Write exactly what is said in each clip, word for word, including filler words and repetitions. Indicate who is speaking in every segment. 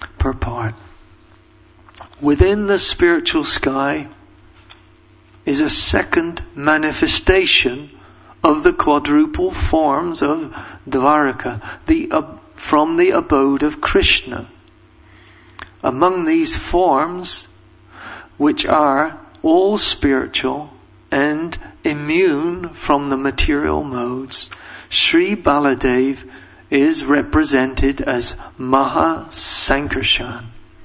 Speaker 1: purport. Within the spiritual sky is a second manifestation of the quadruple forms of Dvaraka, the, uh, from the abode of Krishna. Among these forms, which are all spiritual and immune from the material modes, Sri Baladev is represented as Maha Sankarshan.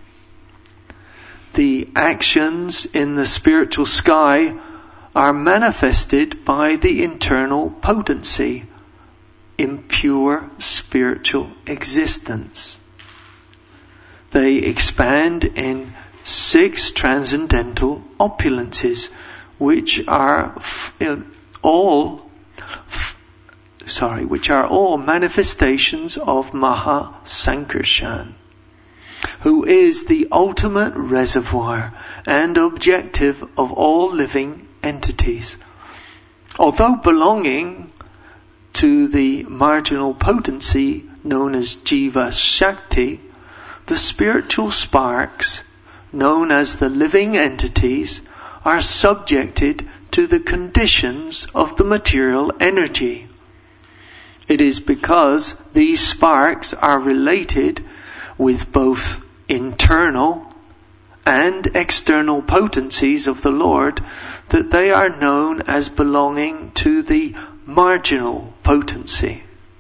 Speaker 1: The actions in the spiritual sky are manifested by the internal potency, impure spiritual existence. They expand in six transcendental opulences, which are f- all, f- sorry, which are all manifestations of Maha Sankarshan, who is the ultimate reservoir and objective of all living entities. Although belonging to the marginal potency known as Jiva Shakti, the spiritual sparks, known as the living entities, are subjected to the conditions of the material energy. It is because these sparks are related with both internal and external potencies of the Lord that they are known as belonging to the marginal potency.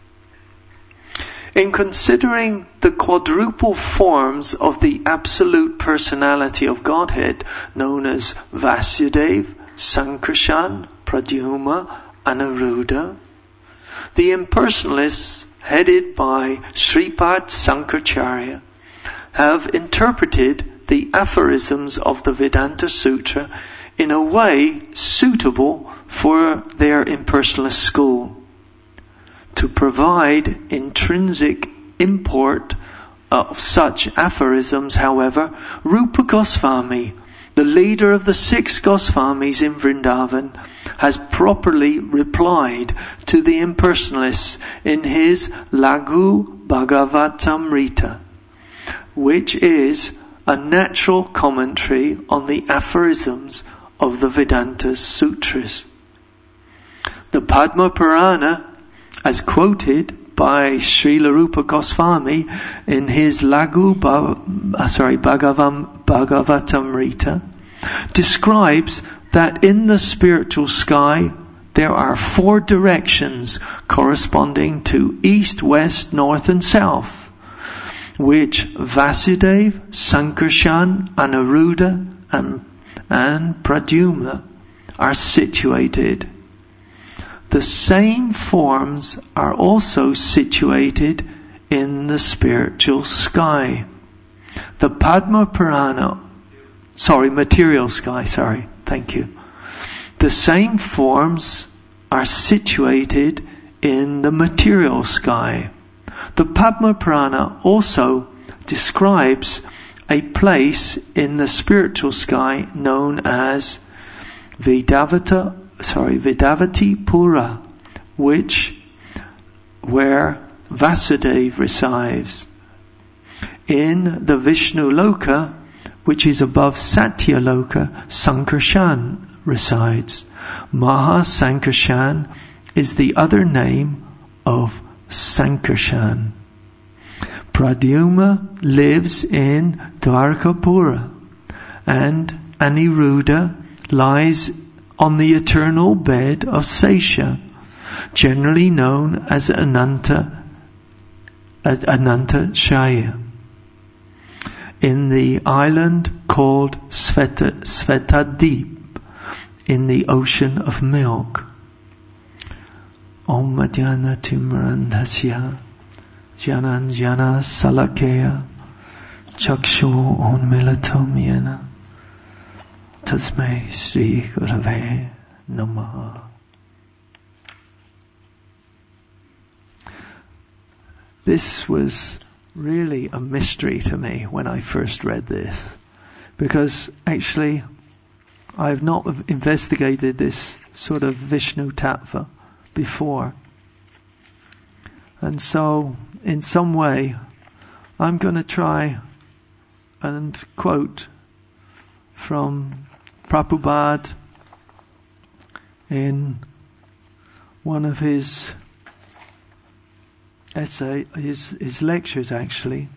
Speaker 1: In considering the quadruple forms of the absolute personality of Godhead, known as Vasudeva, Sankarshan, Pradyumna, Aniruddha, the impersonalists, headed by Sripad Sankaracharya, have interpreted the aphorisms of the Vedanta Sutra in a way suitable for their impersonalist school. To provide intrinsic import of such aphorisms, however, Rupa Goswami, the leader of the six Goswamis in Vrindavan, has properly replied to the impersonalists in his Laghu Bhagavatamrita, which is a natural commentary on the aphorisms of the Vedanta Sutras. The Padma Purana, as quoted by Srila Rupa Goswami in his Laghu ba- sorry, Bhagavam, Bhagavatamrita, describes that in the spiritual sky there are four directions corresponding to east, west, north and south, which Vasudeva, Sankarshan, Aniruddha and, and Pradyumna are situated. The same forms are also situated in the spiritual sky. The Padma Purana, sorry, material sky, sorry, thank you. The same forms are situated in the material sky. The Padma Purana also describes a place in the spiritual sky known as Vedavata sorry, Vedavati Pura, which, where Vasudeva resides. In the Vishnu Loka, which is above Satya Loka, Sankarshan resides. Maha Sankarshan is the other name of Sankarshan. Pradyumna lives in Dwarkapura, and Aniruddha lies on the eternal bed of Sesha, generally known as Ananta, Ananta Shaya, in the island called Sveta, Svetadip, in the ocean of milk. Om Madhyana Timrandhasya Janan Jana Salakaya Chakshu Onmilatam Yena Tasmai Sri Gurave Namaha. This was really a mystery to me when I first read this, because actually I've not investigated this sort of Vishnu Tattva before. And so, in some way, I'm going to try and quote from Prabhupada in one of his essay, his, his lectures actually.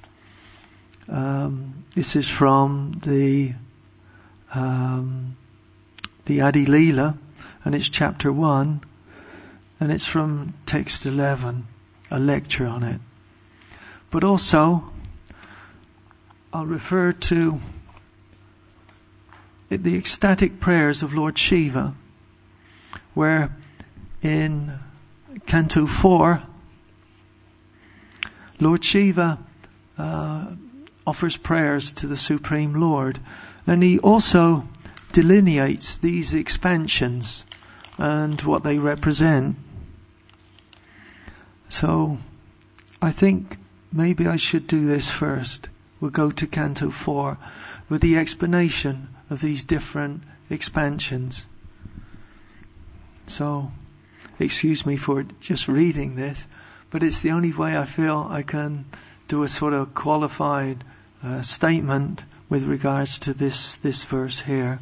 Speaker 1: Um, this is from the um, the Adi Leela, and it's chapter one, and it's from text eleven, a lecture on it. But also, I'll refer to the ecstatic prayers of Lord Shiva, where in Canto four, Lord Shiva uh, offers prayers to the Supreme Lord, and he also delineates these expansions and what they represent. So, I think maybe I should do this first. We'll go to Canto four with the explanation of these different expansions. So, excuse me for just reading this, but it's the only way I feel I can do a sort of qualified uh, statement with regards to this, this verse here.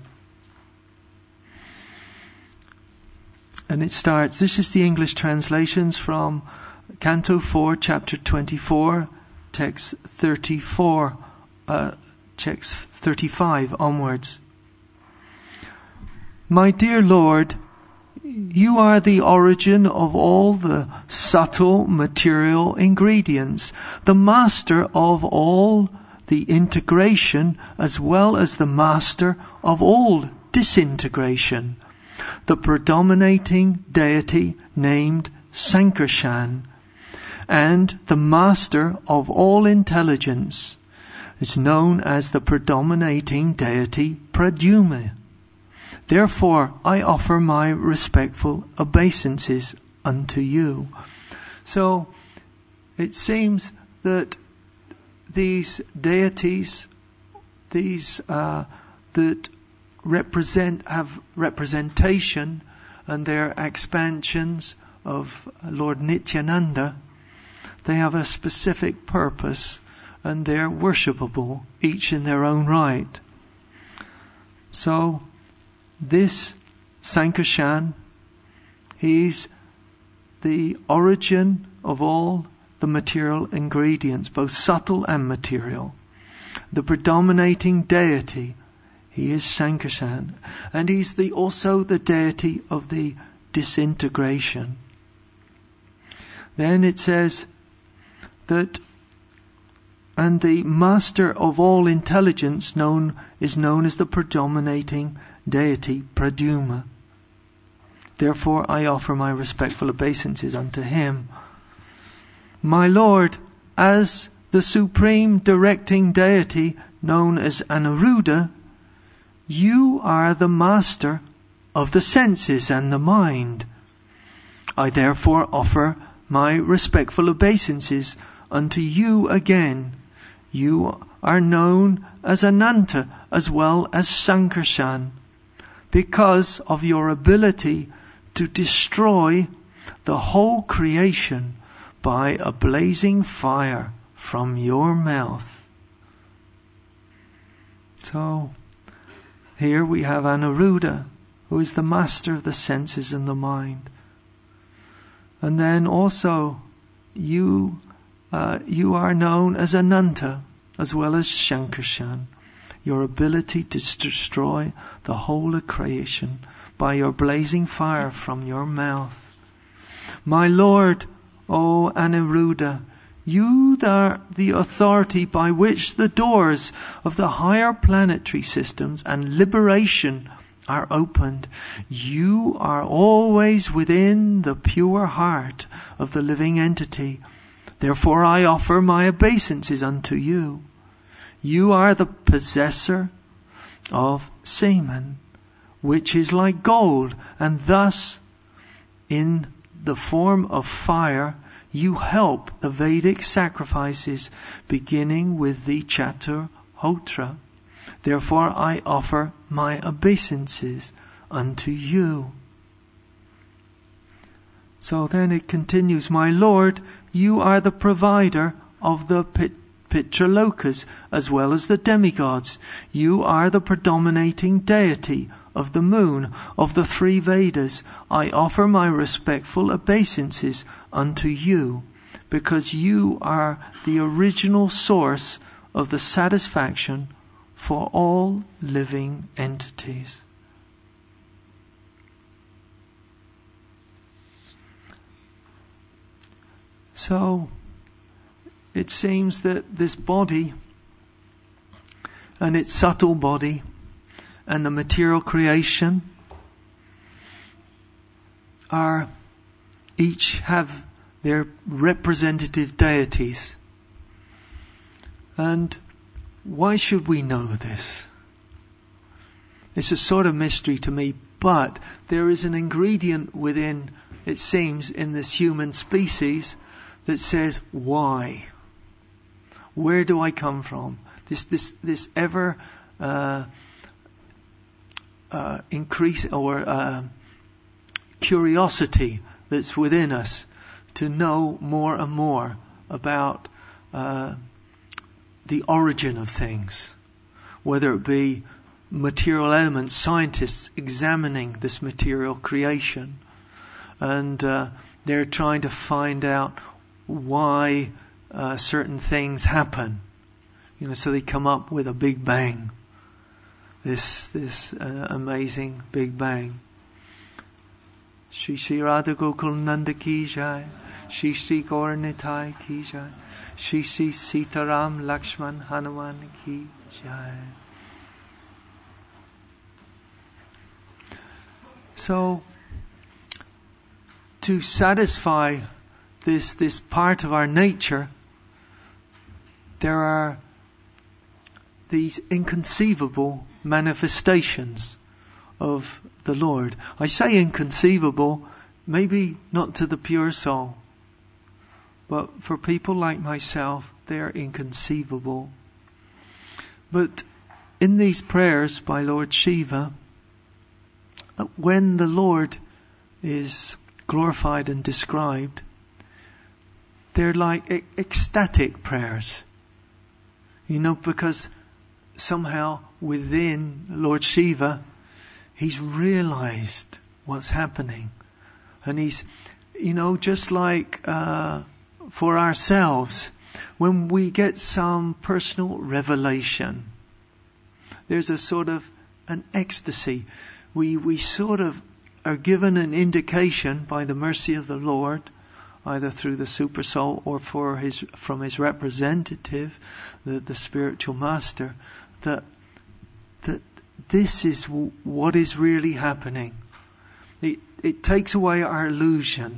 Speaker 1: And it starts, this is the English translations from Canto four, chapter twenty-four, text thirty-four, uh, text thirty-five onwards. My dear Lord, you are the origin of all the subtle material ingredients, the master of all the integration as well as the master of all disintegration, the predominating deity named Sankarshan, and the master of all intelligence is known as the predominating deity Pradyumna. Therefore, I offer my respectful obeisances unto you. So, it seems that these deities, these uh, that represent, have representation, and their expansions of Lord Nityananda, they have a specific purpose, and they're worshipable, each in their own right. So, this Sankarshan, he's the origin of all the material ingredients, both subtle and material. The predominating deity, he is Sankarshan, and he's the also the deity of the disintegration. Then it says that, and the master of all intelligence known is known as the predominating deity Pradyumna. Therefore I offer my respectful obeisances unto him. My Lord, as the supreme directing deity known as Anuruddha, you are the master of the senses and the mind. I therefore offer my respectful obeisances unto you again. You are known as Ananta as well as Sankarshan, because of your ability to destroy the whole creation by a blazing fire from your mouth. So, here we have Anuruddha, who is the master of the senses and the mind. And then also, you uh, you are known as Ananta, as well as Sankarshan. Your ability to destroy the whole of creation by your blazing fire from your mouth. My Lord, O Anuruddha, you are the authority by which the doors of the higher planetary systems and liberation are opened. You are always within the pure heart of the living entity. Therefore I offer my obeisances unto you. You are the possessor of semen, which is like gold, and thus, in the form of fire, you help the Vedic sacrifices, beginning with the Chaturhotra. Therefore I offer my obeisances unto you. So then it continues, my Lord, you are the provider of the Pitralokas as well as the demigods. You are the predominating deity of the moon, of the three Vedas. I offer my respectful obeisances unto you, because you are the original source of the satisfaction for all living entities. So, it seems that this body and its subtle body and the material creation are each have their representative deities. And why should we know this? It's a sort of mystery to me, but there is an ingredient within, it seems, in this human species that says, why? Where do I come from? This, this, this ever uh, uh, increase or uh, curiosity that's within us to know more and more about uh, the origin of things, whether it be material elements, scientists examining this material creation, and uh, they're trying to find out why uh, certain things happen. You know, so they come up with a Big Bang, this this uh, amazing Big Bang. Shri Shri Radha Gokul Nanda Ki Jai, Shri Shri Gaur Nitai Ki Jai, Shri Shri Sitaram Lakshman Hanuman Ki Jai. So, to satisfy this this part of our nature, there are these inconceivable manifestations of the Lord. I say inconceivable, maybe not to the pure soul, but for people like myself, they are inconceivable. But in these prayers by Lord Shiva, when the Lord is glorified and described, they're like e- ecstatic prayers. You know, because somehow within Lord Shiva, he's realized what's happening. And he's, you know, just like uh, for ourselves, when we get some personal revelation, there's a sort of an ecstasy. We, we sort of are given an indication by the mercy of the Lord, either through the super soul or for his, from his representative, the, the spiritual master, that, that this is w- what is really happening. It, it takes away our illusion.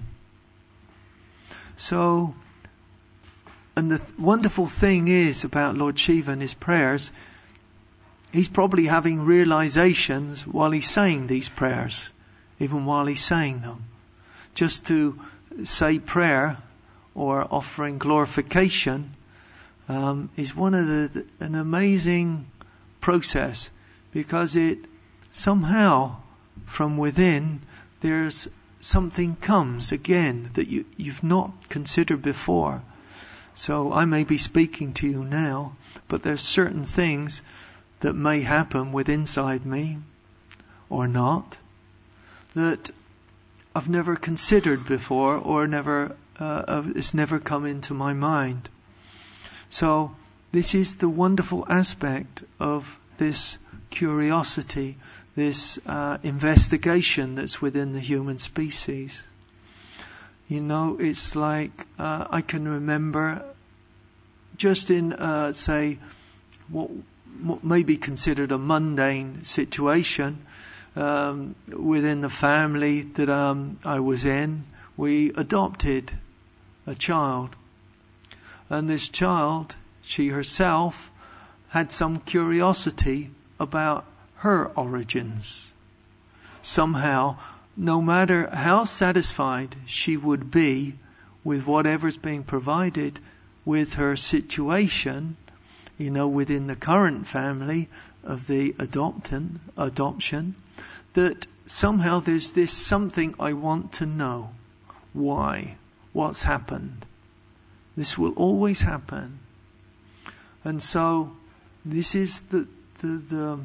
Speaker 1: So, and the th- wonderful thing is about Lord Shiva and his prayers, he's probably having realizations while he's saying these prayers, even while he's saying them. Just to say prayer or offering glorification um, is one of the an amazing process, because it somehow from within there's something comes again that you, you've not considered before. So I may be speaking to you now, but there's certain things that may happen with inside me or not that I've never considered before, or never uh, it's never come into my mind. So this is the wonderful aspect of this curiosity, this uh, investigation that's within the human species. You know, it's like uh, I can remember just in, uh, say, what, what may be considered a mundane situation, Um, within the family that um, I was in, we adopted a child. And this child, she herself, had some curiosity about her origins. Somehow, no matter how satisfied she would be with whatever's being provided with her situation, you know, within the current family of the adoptant, adoption, that somehow there's this something I want to know. Why? What's happened? This will always happen. And so this is the the, the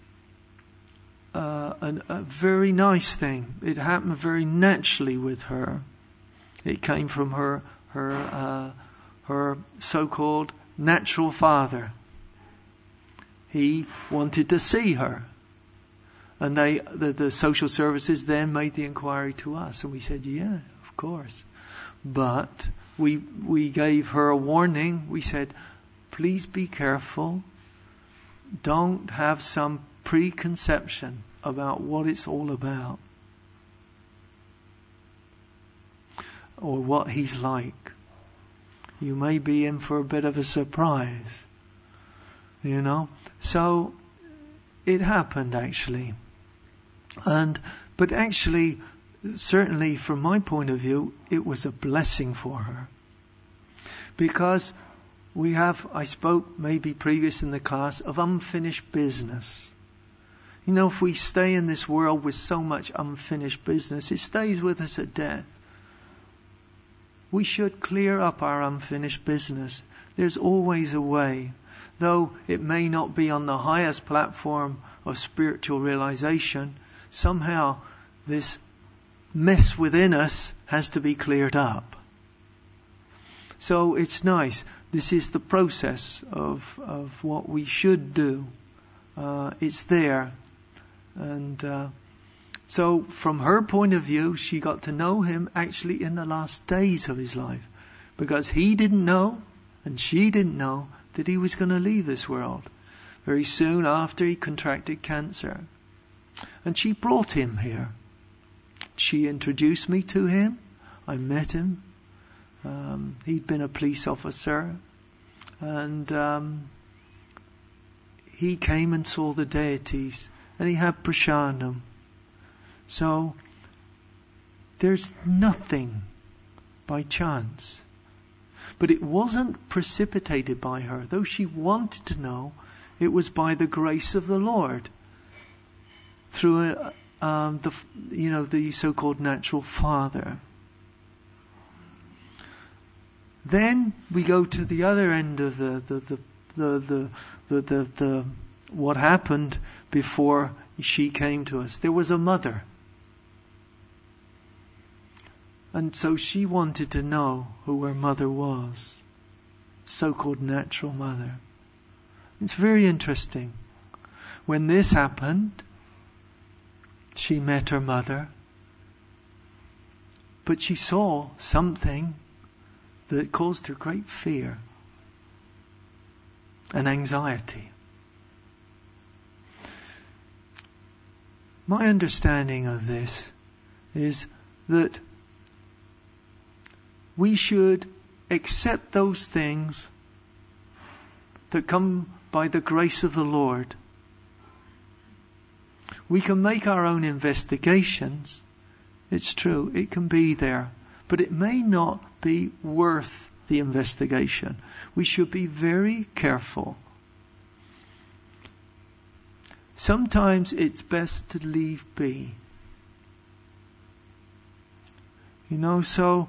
Speaker 1: uh, an, a very nice thing. It happened very naturally with her. It came from her her uh, her so-called natural father. He wanted to see her. And they, the, the social services then made the inquiry to us. And we said, yeah, of course. But we we gave her a warning. We said, please be careful. Don't have some preconception about what it's all about. Or what he's like. You may be in for a bit of a surprise. You know? So, it happened actually. And, but actually, certainly from my point of view, it was a blessing for her. Because we have, I spoke maybe previous in the class, of unfinished business. You know, if we stay in this world with so much unfinished business, it stays with us at death. We should clear up our unfinished business. There's always a way. Though it may not be on the highest platform of spiritual realization, somehow this mess within us has to be cleared up. So it's nice. This is the process of of what we should do. Uh, it's there. And uh, so from her point of view, she got to know him actually in the last days of his life. Because he didn't know, and she didn't know, that he was going to leave this world very soon after he contracted cancer. And she brought him here. She introduced me to him. I met him. Um, he'd been a police officer. And um, he came and saw the deities. And he had prasadam. So there's nothing by chance. But it wasn't precipitated by her. Though she wanted to know, it was by the grace of the Lord. Through a, um, the, you know, the so-called natural father. Then we go to the other end of the the the the the, the, the, the what happened before she came to us. There was a mother. And so she wanted to know who her mother was. So-called natural mother. It's very interesting. When this happened, she met her mother. But she saw something that caused her great fear and anxiety. My understanding of this is that we should accept those things that come by the grace of the Lord. We can make our own investigations. It's true, it can be there. But it may not be worth the investigation. We should be very careful. Sometimes it's best to leave be. You know, so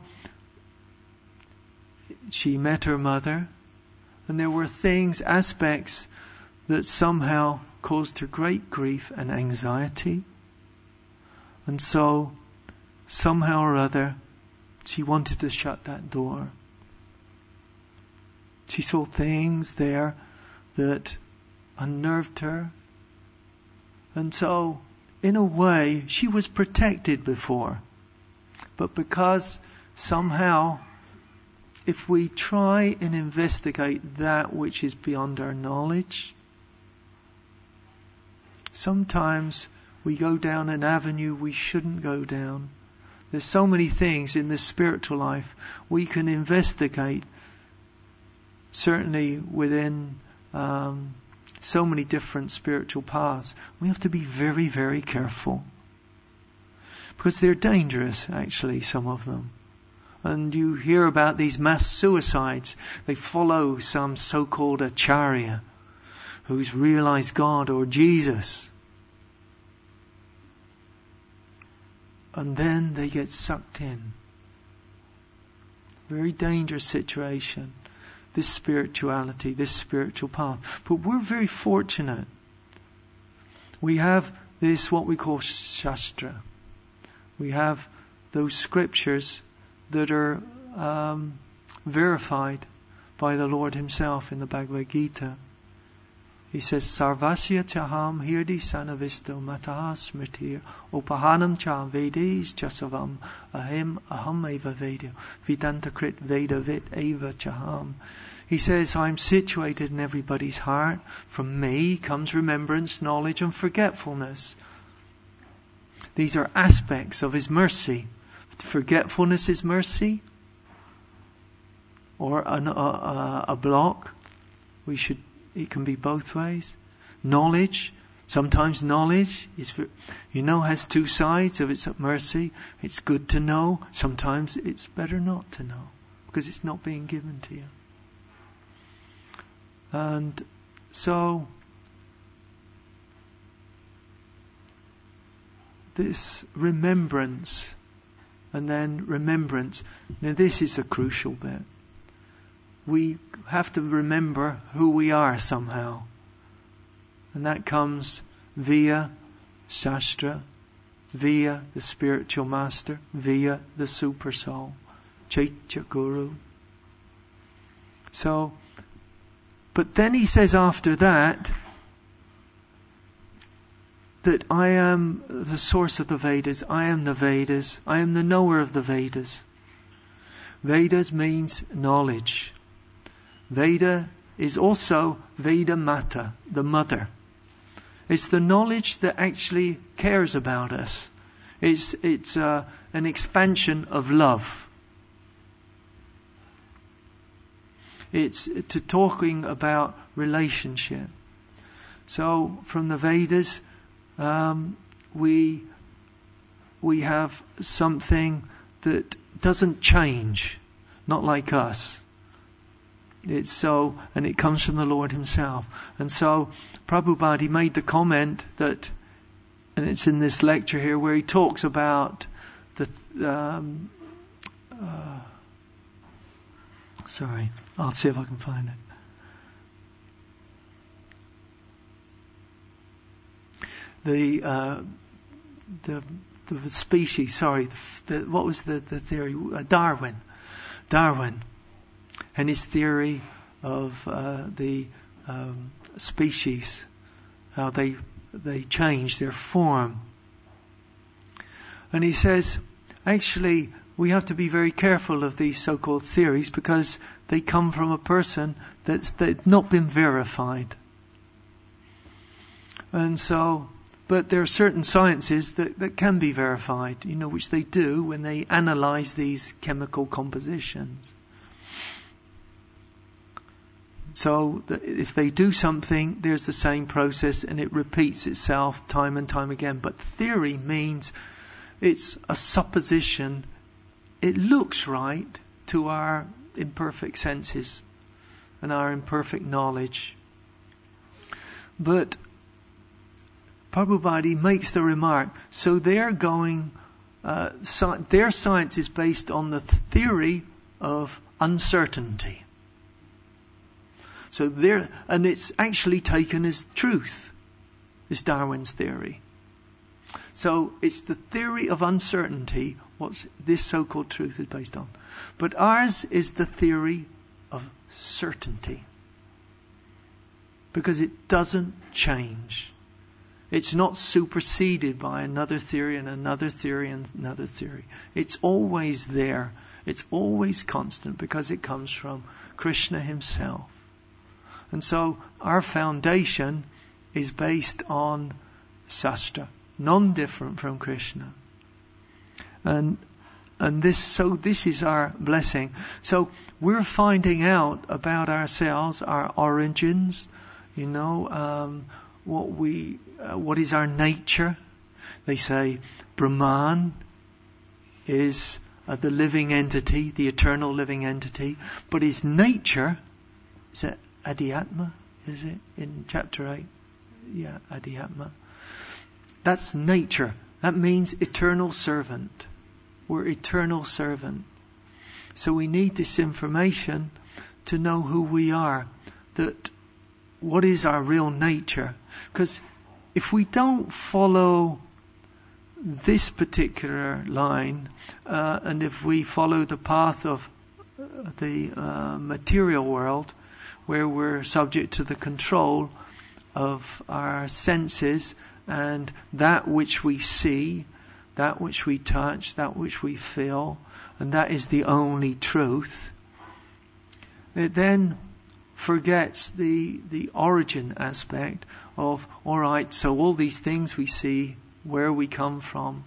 Speaker 1: she met her mother, and there were things, aspects that somehow caused her great grief and anxiety. And so, somehow or other, she wanted to shut that door. She saw things there that unnerved her. And so, in a way, she was protected before. But because somehow, if we try and investigate that which is beyond our knowledge, sometimes we go down an avenue we shouldn't go down. There's so many things in this spiritual life we can investigate, certainly within um, so many different spiritual paths. We have to be very, very careful. Because they're dangerous, actually, some of them. And you hear about these mass suicides. They follow some so-called acharya who's realized God or Jesus. And then they get sucked in. Very dangerous situation. this spirituality, this spiritual path. But we're very fortunate. We have this, what we call Shastra. We have those scriptures that are um, verified by the Lord Himself in the Bhagavad Gita. He says, Sarvasya chaham hirdi sanavisto mataha smritir upahanam cha vedis chasavam ahim aham eva vedio vidanta krit veda vit eva chaham. He says, I'm situated in everybody's heart. From me comes remembrance, knowledge and forgetfulness. These are aspects of His mercy. Forgetfulness is mercy, or an, a, a block. We should. It can be both ways. Knowledge, sometimes knowledge is, you know, has two sides of its mercy. It's good to know. Sometimes it's better not to know because it's not being given to you. And so this remembrance, and then remembrance. Now this is a crucial bit. We have to remember who we are somehow. And that comes via Shastra, via the spiritual master, via the super soul, Chaitya Guru. So, but then he says after that, that I am the source of the Vedas, I am the Vedas, I am the knower of the Vedas. Vedas means knowledge. Veda is also Veda Mata, the mother. It's the knowledge that actually cares about us. It's, it's uh, an expansion of love. It's to talking about relationship. So from the Vedas, um, we we have something that doesn't change, not like us. It's so, and it comes from the Lord Himself. And so Prabhupada, he made the comment that, and it's in this lecture here, where he talks about the, um, uh, sorry, I'll see if I can find it. The, uh, the, the species, sorry, the, the, what was the, the theory? Uh, Darwin. Darwin. And his theory of uh, the um, species, how they they change their form. And he says, actually, we have to be very careful of these so-called theories because they come from a person that's, that's not been verified. And so, but there are certain sciences that, that can be verified, you know, which they do when they analyze these chemical compositions. So if they do something, there's the same process and it repeats itself time and time again. But theory means it's a supposition. It looks right to our imperfect senses and our imperfect knowledge. But Prabhupada makes the remark, so they're going, uh, sci- their science is based on the theory of uncertainty. So there, and it's actually taken as truth, this Darwin's theory. So it's the theory of uncertainty, what this so-called truth is based on. But ours is the theory of certainty. Because it doesn't change. It's not superseded by another theory and another theory and another theory. It's always there. It's always constant because it comes from Krishna Himself. And so our foundation is based on Shastra, non-different from Krishna. And and this so this is our blessing. So we're finding out about ourselves, our origins, you know, um, what we uh, what is our nature. They say Brahman is uh, the living entity, the eternal living entity, but his nature is that Adhyatma, is it? In chapter eight? Yeah, Adhyatma. That's nature. That means eternal servant. We're eternal servant. So we need this information to know who we are, that what is our real nature. Because if we don't follow this particular line, uh, and if we follow the path of the uh, material world, where we're subject to the control of our senses and that which we see, that which we touch, that which we feel, and that is the only truth, it then forgets the the origin aspect of, all right, so all these things we see, where we come from.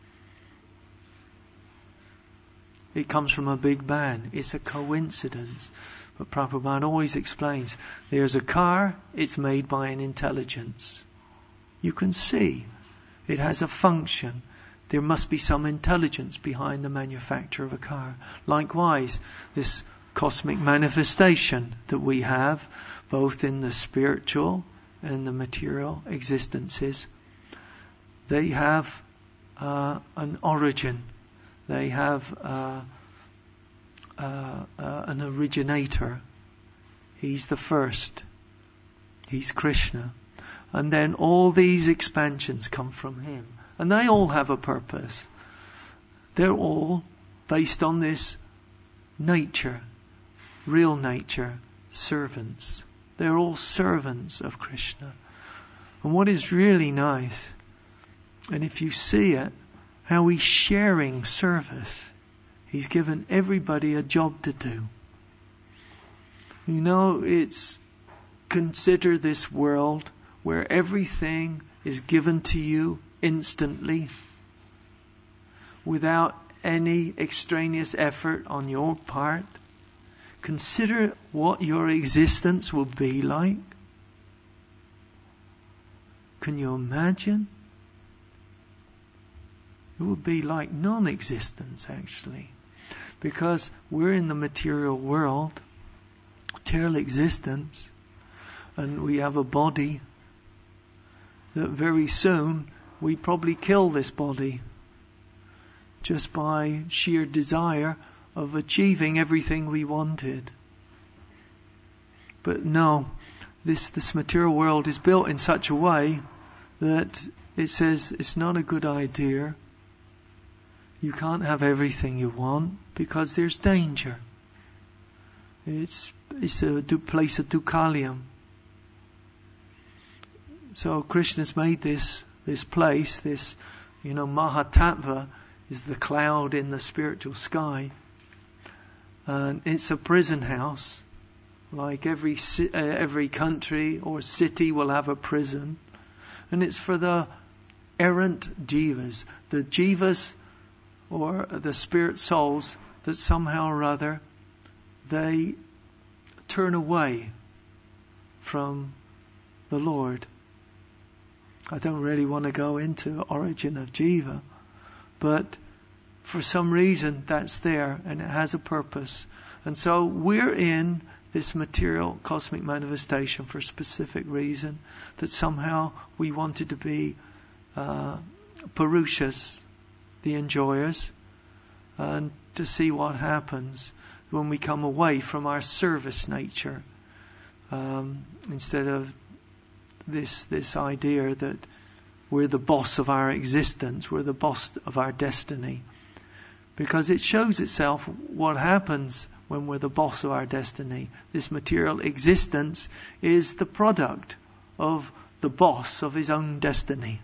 Speaker 1: It comes from a big bang. It's a coincidence. But Prabhupada always explains, there's a car, it's made by an intelligence. You can see it has a function. There must be some intelligence behind the manufacture of a car. Likewise, this cosmic manifestation that we have, both in the spiritual and the material existences, they have uh, an origin. They have uh, uh, uh, an originator. He's the first. He's Krishna. And then all these expansions come from him. And they all have a purpose. They're all based on this nature, real nature, servants. They're all servants of Krishna. And what is really nice, and if you see it, how he's sharing service. He's given everybody a job to do. You know, it's, consider this world where everything is given to you instantly, without any extraneous effort on your part. Consider what your existence will be like. Can you imagine? It would be like non-existence, actually. Because we're in the material world, material existence, and we have a body that very soon we probably kill this body just by sheer desire of achieving everything we wanted. But no, this, this material world is built in such a way that it says it's not a good idea. You can't have everything you want because there's danger. It's it's a place of dukkalium. So Krishna's made this this place, this, you know, Mahatattva is the cloud in the spiritual sky. And it's a prison house. Like every uh, every country or city will have a prison. And it's for the errant jivas. The jivas, or the spirit souls, that somehow or other they turn away from the Lord. I don't really want to go into origin of jiva, but for some reason that's there and it has a purpose. And so we're in this material cosmic manifestation for a specific reason, that somehow we wanted to be uh, Purushas, the enjoyers, and to see what happens when we come away from our service nature, um, instead of this this idea that we're the boss of our existence, we're the boss of our destiny. Because it shows itself what happens when we're the boss of our destiny. This material existence is the product of the boss of his own destiny.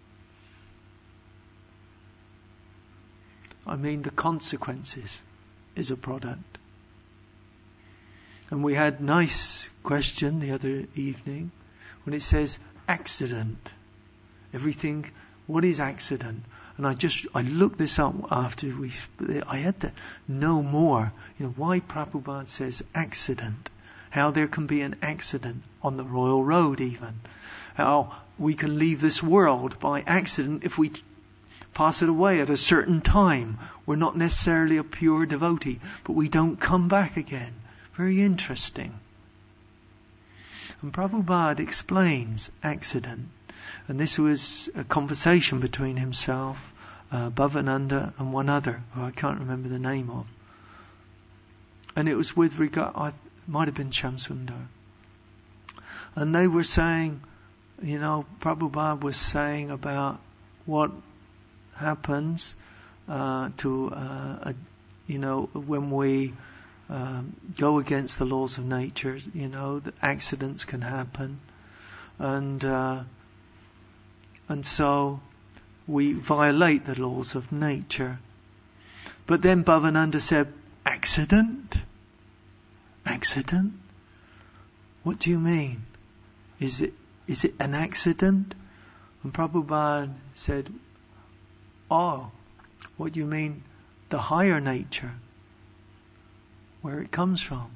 Speaker 1: I mean, the consequences is a product. And we had a nice question the other evening when it says accident. Everything, what is accident? And I just, I looked this up after we, I had to know more, you know, why Prabhupada says accident. How there can be an accident on the Royal Road even. How we can leave this world by accident if we pass it away at a certain time. We're not necessarily a pure devotee, but we don't come back again. Very interesting. And Prabhupada explains accident. And this was a conversation between himself, uh, Bhavananda, and one other, who I can't remember the name of. And it was with regard, I, might have been Shamsundar. And they were saying, you know, Prabhupada was saying about what happens uh, to, uh, a, you know, when we um, go against the laws of nature, you know, that accidents can happen. And uh, and so we violate the laws of nature. But then Bhavananda said, accident? Accident? What do you mean? Is it is it an accident? And Prabhupada said, oh, what do you mean? The higher nature, where it comes from.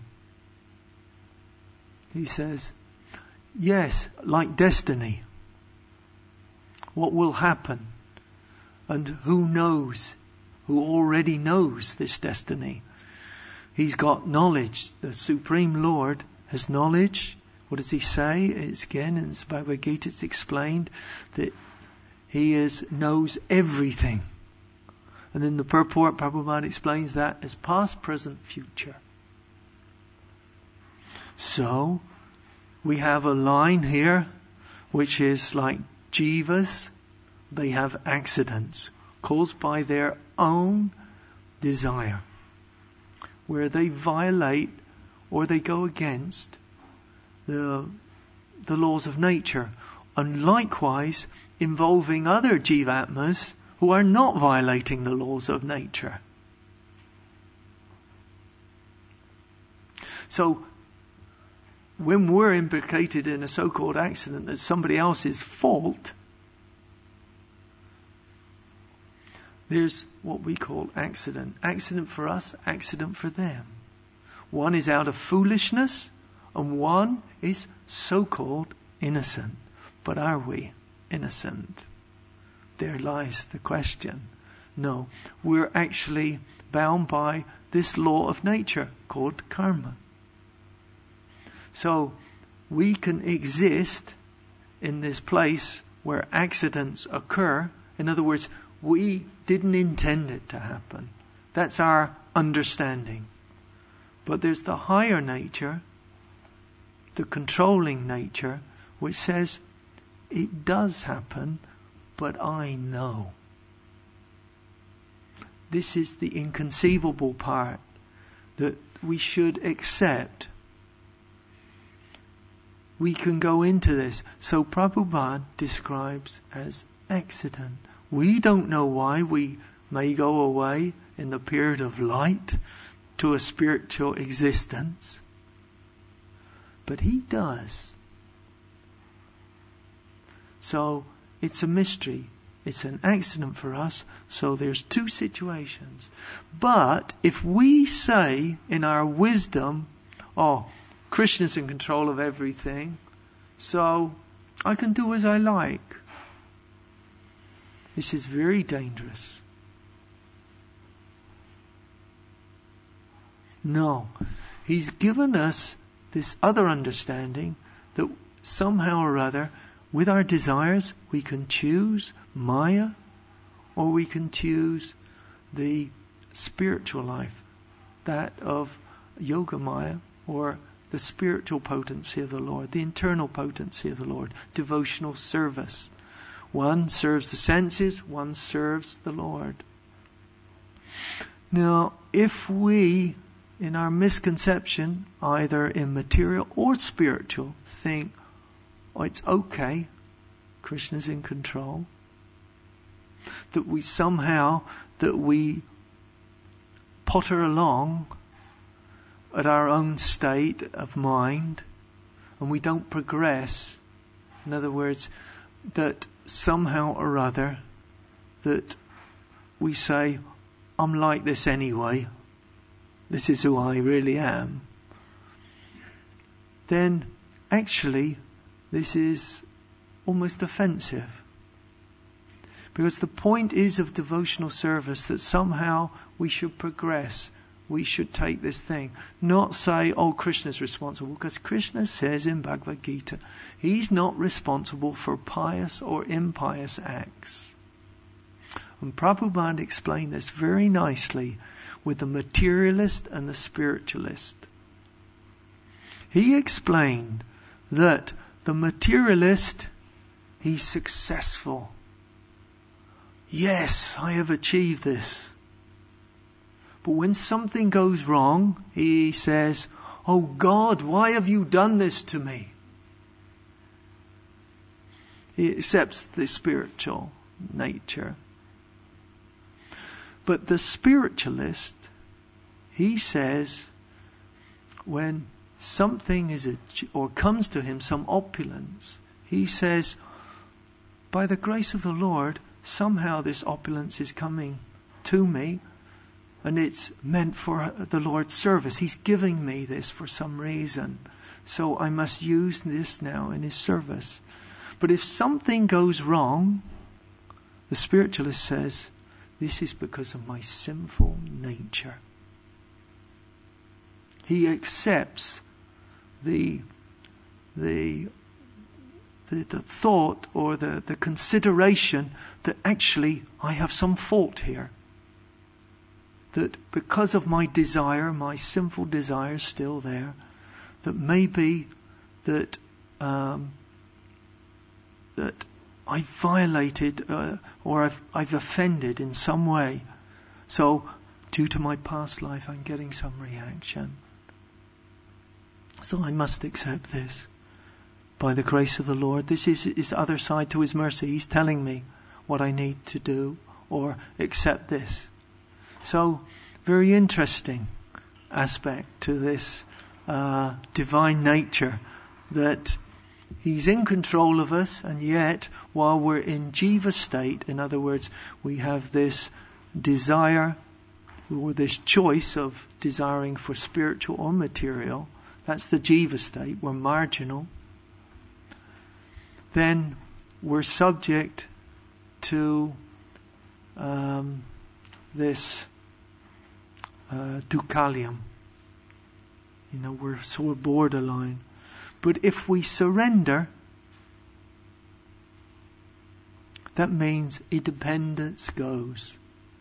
Speaker 1: He says, yes, like destiny. What will happen? And who knows? Who already knows this destiny? He's got knowledge. The Supreme Lord has knowledge. What does he say? It's again in the Bhagavad Gita, it's explained that he is knows everything. And in the purport, Prabhupada explains that as past, present, future. So, we have a line here, which is like jivas. They have accidents caused by their own desire, where they violate or they go against the the laws of nature, and likewise involving other jivatmas who are not violating the laws of nature. So, when we're implicated in a so-called accident that's somebody else's fault, there's what we call accident. Accident for us, accident for them. One is out of foolishness, and one is so-called innocent. But are we innocent? There lies the question. No, we're actually bound by this law of nature called karma. So, we can exist in this place where accidents occur. In other words, we didn't intend it to happen. That's our understanding. But there's the higher nature, the controlling nature, which says, it does happen, but I know. This is the inconceivable part that we should accept. We can go into this. So Prabhupada describes as accident. We don't know why we may go away in the period of light to a spiritual existence. But he does. So it's a mystery. It's an accident for us. So there's two situations. But if we say in our wisdom, oh, Krishna's in control of everything, so I can do as I like. This is very dangerous. No. He's given us this other understanding that somehow or other, with our desires, we can choose Maya or we can choose the spiritual life, that of Yoga Maya, or the spiritual potency of the Lord, the internal potency of the Lord, devotional service. One serves the senses, one serves the Lord. Now, if we, in our misconception, either in material or spiritual, think, oh, it's okay, Krishna's in control, that we somehow, that we potter along at our own state of mind, and we don't progress. In other words, that somehow or other, that we say, I'm like this anyway, this is who I really am, then actually this is almost offensive. Because the point is of devotional service that somehow we should progress. We should take this thing. Not say, oh, Krishna's responsible. Because Krishna says in Bhagavad Gita, he's not responsible for pious or impious acts. And Prabhupada explained this very nicely with the materialist and the spiritualist. he explained that the materialist, he's successful. Yes, I have achieved this. But when something goes wrong, he says, "Oh God, why have you done this to me?" He accepts the spiritual nature. But the spiritualist, he says, when something is a, or comes to him, some opulence, he says, by the grace of the Lord, somehow this opulence is coming to me, and it's meant for the Lord's service. He's giving me this for some reason, so I must use this now in His service. But if something goes wrong, the spiritualist says, this is because of my sinful nature. He accepts the the the, the thought or the, the consideration that actually I have some fault here. That because of my desire, my sinful desire is still there, that maybe that um, that I violated uh, or I've, I've offended in some way. So, due to my past life, I'm getting some reaction. So I must accept this. By the grace of the Lord, this is His other side to His mercy. He's telling me what I need to do or accept this. So, very interesting aspect to this uh, divine nature, that He's in control of us, and yet while we're in jiva state, in other words, we have this desire or this choice of desiring for spiritual or material, that's the jiva state, we're marginal, then we're subject to um, this uh, dukkalium. You know, we're sort of borderline. But if we surrender, that means independence goes.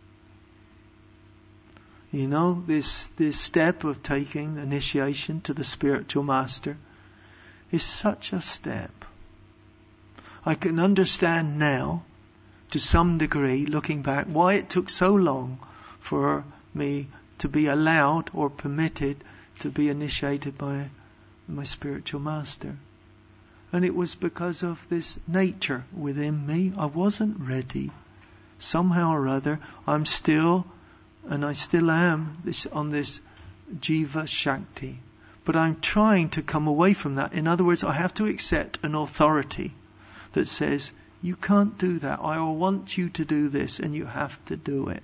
Speaker 1: You know, this this step of taking initiation to the spiritual master is such a step. I can understand now, to some degree, looking back, why it took so long for me to be allowed or permitted to be initiated by my spiritual master. And it was because of this nature within me. I wasn't ready. Somehow or other, I'm still, and I still am, this on this jiva shakti. But I'm trying to come away from that. In other words, I have to accept an authority that says, you can't do that. I want you to do this, and you have to do it.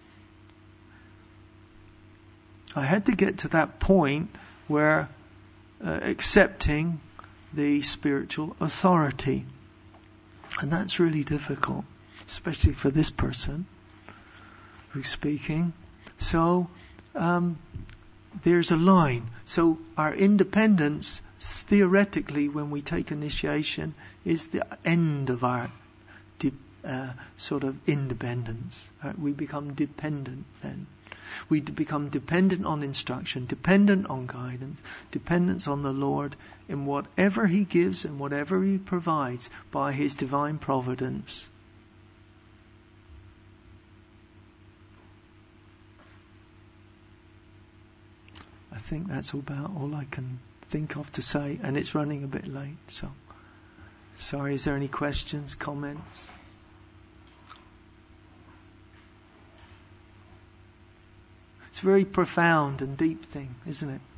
Speaker 1: I had to get to that point where uh, accepting the spiritual authority. And that's really difficult, especially for this person who's speaking. So, um, there's a line. So our independence, theoretically, when we take initiation, is the end of our de- uh, sort of independence. Right? We become dependent then. We become dependent on instruction, dependent on guidance, dependence on the Lord in whatever He gives and whatever He provides by His divine providence. I think that's about all I can think of to say, and it's running a bit late, so sorry. Is there any questions, comments? It's a very profound and deep thing, isn't it?